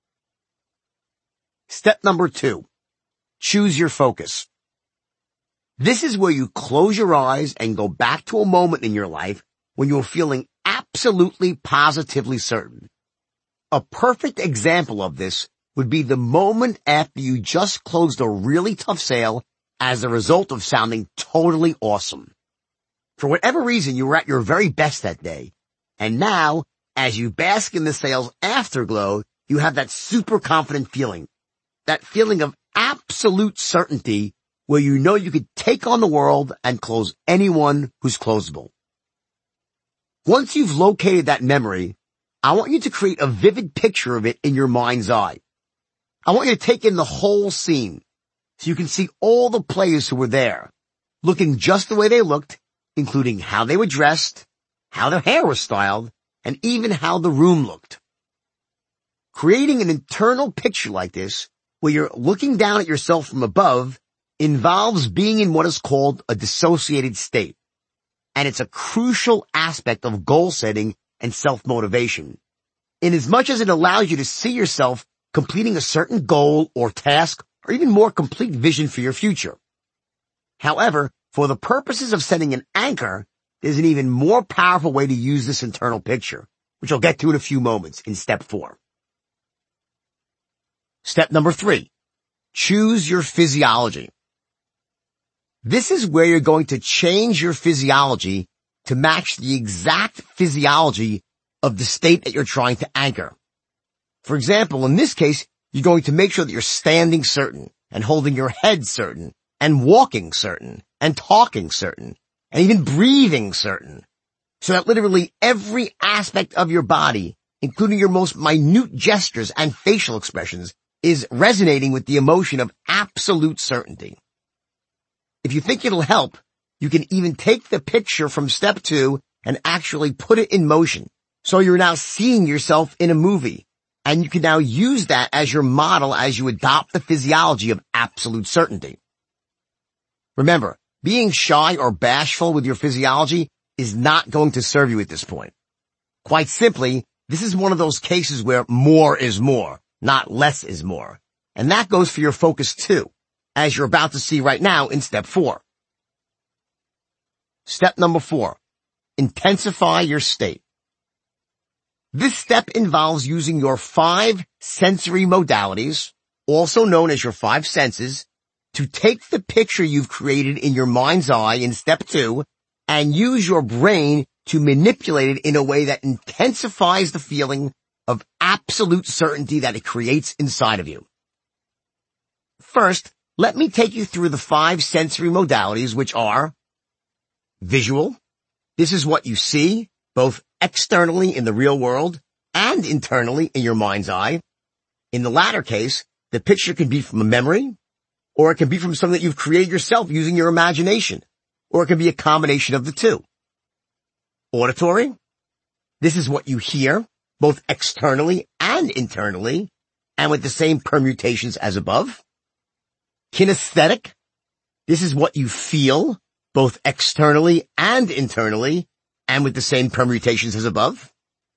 Speaker 1: Step number two, choose your focus. This is where you close your eyes and go back to a moment in your life when you were feeling absolutely positively certain. A perfect example of this would be the moment after you just closed a really tough sale as a result of sounding totally awesome. For whatever reason, you were at your very best that day. And now, as you bask in the sales afterglow, you have that super confident feeling. That feeling of absolute certainty where you know you could take on the world and close anyone who's closable. Once you've located that memory, I want you to create a vivid picture of it in your mind's eye. I want you to take in the whole scene so you can see all the players who were there, looking just the way they looked, including how they were dressed, how their hair was styled, and even how the room looked. Creating an internal picture like this, where you're looking down at yourself from above, involves being in what is called a dissociated state. And it's a crucial aspect of goal setting and self-motivation, inasmuch as it allows you to see yourself completing a certain goal or task or even more complete vision for your future. However, for the purposes of setting an anchor, there's an even more powerful way to use this internal picture, which I'll get to in a few moments in step four. Step number three, choose your physiology. This is where you're going to change your physiology to match the exact physiology of the state that you're trying to anchor. For example, in this case, you're going to make sure that you're standing certain and holding your head certain and walking certain and talking certain and even breathing certain, so that literally every aspect of your body, including your most minute gestures and facial expressions, is resonating with the emotion of absolute certainty. If you think it'll help, you can even take the picture from step two and actually put it in motion. So you're now seeing yourself in a movie, and you can now use that as your model as you adopt the physiology of absolute certainty. Remember, being shy or bashful with your physiology is not going to serve you at this point. Quite simply, this is one of those cases where more is more, not less is more. And that goes for your focus too, as you're about to see right now in step four. Step number four, intensify your state. This step involves using your five sensory modalities, also known as your five senses, to take the picture you've created in your mind's eye in step two and use your brain to manipulate it in a way that intensifies the feeling of absolute certainty that it creates inside of you. First, let me take you through the five sensory modalities, which are visual. This is what you see, both externally in the real world and internally in your mind's eye. In the latter case, the picture can be from a memory, or it can be from something that you've created yourself using your imagination, or it can be a combination of the two. Auditory. This is what you hear, both externally and internally, and with the same permutations as above. Kinesthetic. This is what you feel, both externally and internally, and with the same permutations as above.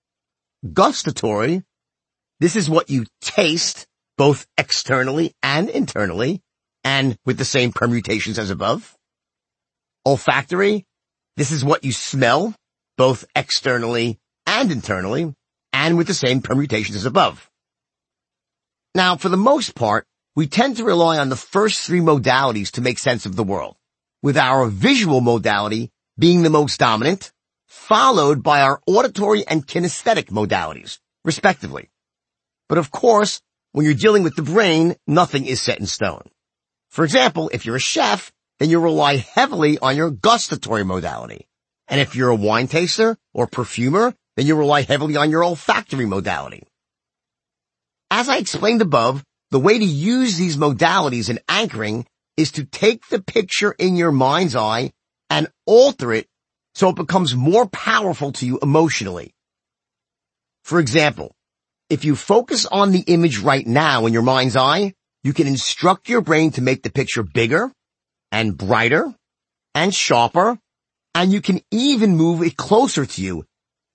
Speaker 1: Gustatory. This is what you taste, both externally and internally, and with the same permutations as above. Olfactory. This is what you smell, both externally and internally, and with the same permutations as above. Now, for the most part, we tend to rely on the first three modalities to make sense of the world, with our visual modality being the most dominant, followed by our auditory and kinesthetic modalities, respectively. But of course, when you're dealing with the brain, nothing is set in stone. For example, if you're a chef, then you rely heavily on your gustatory modality. And if you're a wine taster or perfumer, then you rely heavily on your olfactory modality. As I explained above, the way to use these modalities in anchoring is to take the picture in your mind's eye and alter it so it becomes more powerful to you emotionally. For example, if you focus on the image right now in your mind's eye, you can instruct your brain to make the picture bigger and brighter and sharper, and you can even move it closer to you,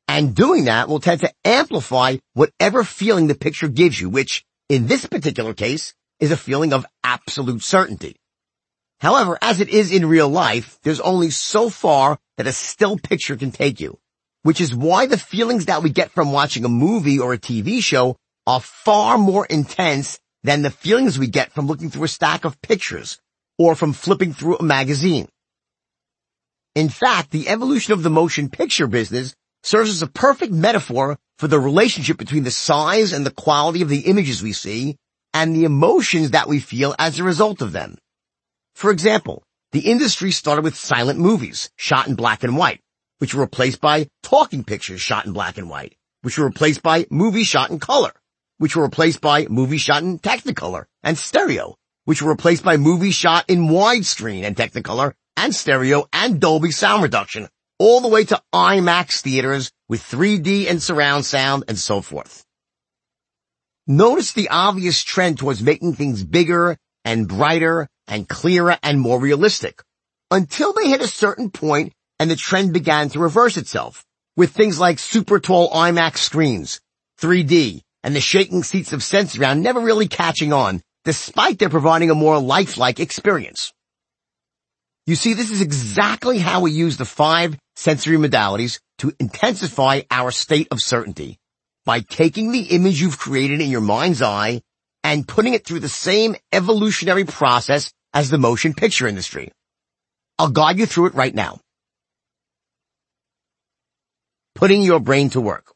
Speaker 1: And doing that will tend to amplify whatever feeling the picture gives you, which, in this particular case, is a feeling of absolute certainty. However, as it is in real life, there's only so far that a still picture can take you, which is why the feelings that we get from watching a movie or a T V show are far more intense than the feelings we get from looking through a stack of pictures or from flipping through a magazine. In fact, the evolution of the motion picture business serves as a perfect metaphor for the relationship between the size and the quality of the images we see and the emotions that we feel as a result of them. For example, the industry started with silent movies shot in black and white, which were replaced by talking pictures shot in black and white, which were replaced by movies shot in color, which were replaced by movies shot in Technicolor and stereo, which were replaced by movies shot in widescreen and Technicolor and stereo and Dolby sound reduction, all the way to IMAX theaters with three D and surround sound and so forth. Notice the obvious trend towards making things bigger and brighter and clearer and more realistic, until they hit a certain point and the trend began to reverse itself, with things like super tall IMAX screens, three D, and the shaking seats of Sensoryground never really catching on, despite their providing a more lifelike experience. You see, this is exactly how we use the five sensory modalities to intensify our state of certainty, by taking the image you've created in your mind's eye and putting it through the same evolutionary process as the motion picture industry. I'll guide you through it right now. Putting your brain to work.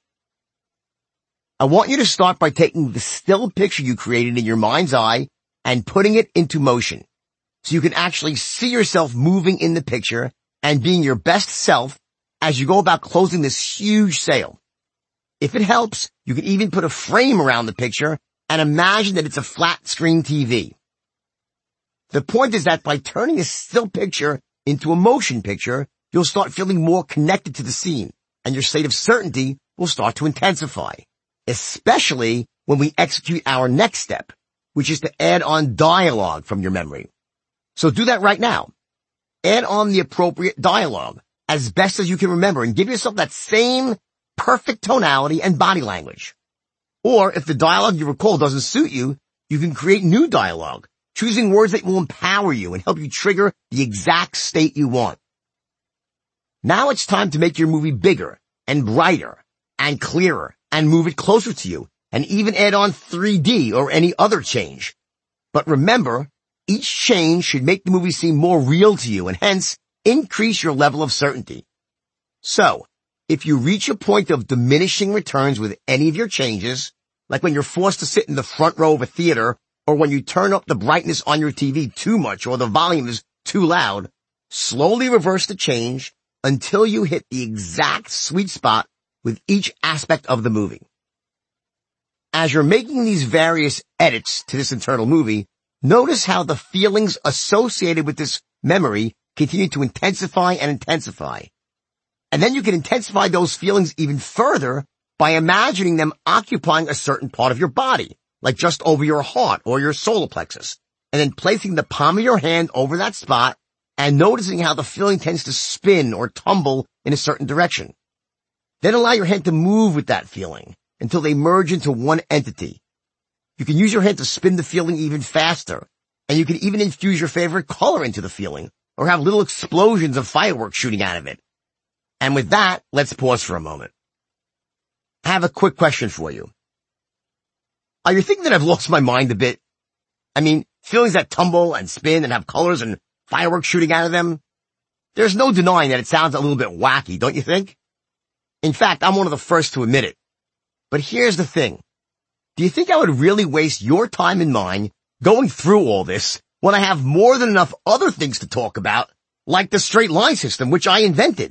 Speaker 1: I want you to start by taking the still picture you created in your mind's eye and putting it into motion, so you can actually see yourself moving in the picture and being your best self as you go about closing this huge sale. If it helps, you can even put a frame around the picture and imagine that it's a flat screen T V. The point is that by turning a still picture into a motion picture, you'll start feeling more connected to the scene, and your state of certainty will start to intensify, especially when we execute our next step, which is to add on dialogue from your memory. So do that right now. Add on the appropriate dialogue as best as you can remember and give yourself that same perfect tonality and body language. Or if the dialogue you recall doesn't suit you, you can create new dialogue, choosing words that will empower you and help you trigger the exact state you want. Now it's time to make your movie bigger and brighter and clearer and move it closer to you and even add on three D or any other change. But remember, each change should make the movie seem more real to you and hence increase your level of certainty. So, if you reach a point of diminishing returns with any of your changes, like when you're forced to sit in the front row of a theater or when you turn up the brightness on your T V too much or the volume is too loud, slowly reverse the change until you hit the exact sweet spot with each aspect of the movie. As you're making these various edits to this internal movie, notice how the feelings associated with this memory continue to intensify and intensify. And then you can intensify those feelings even further by imagining them occupying a certain part of your body, like just over your heart or your solar plexus, and then placing the palm of your hand over that spot and noticing how the feeling tends to spin or tumble in a certain direction. Then allow your hand to move with that feeling until they merge into one entity. You can use your hand to spin the feeling even faster, and you can even infuse your favorite color into the feeling or have little explosions of fireworks shooting out of it. And with that, let's pause for a moment. I have a quick question for you. Are you thinking that I've lost my mind a bit? I mean, feelings that tumble and spin and have colors and fireworks shooting out of them? There's no denying that it sounds a little bit wacky, don't you think? In fact, I'm one of the first to admit it. But here's the thing. Do you think I would really waste your time and mine going through all this when I have more than enough other things to talk about, like the straight line system, which I invented?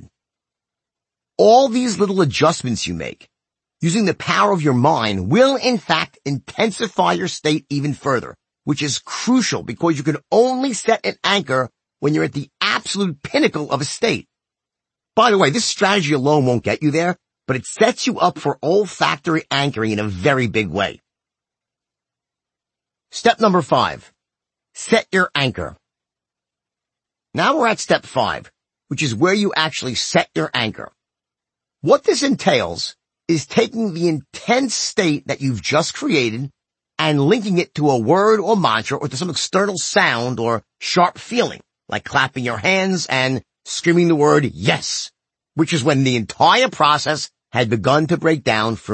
Speaker 1: All these little adjustments you make, using the power of your mind, will in fact intensify your state even further, which is crucial because you can only set an anchor when you're at the absolute pinnacle of a state. By the way, this strategy alone won't get you there, but it sets you up for olfactory anchoring in a very big way. Step number five, set your anchor. Now we're at step five, which is where you actually set your anchor. What this entails is taking the intense state that you've just created and linking it to a word or mantra or to some external sound or sharp feeling, like clapping your hands and screaming the word yes, which is when the entire process had begun to break down for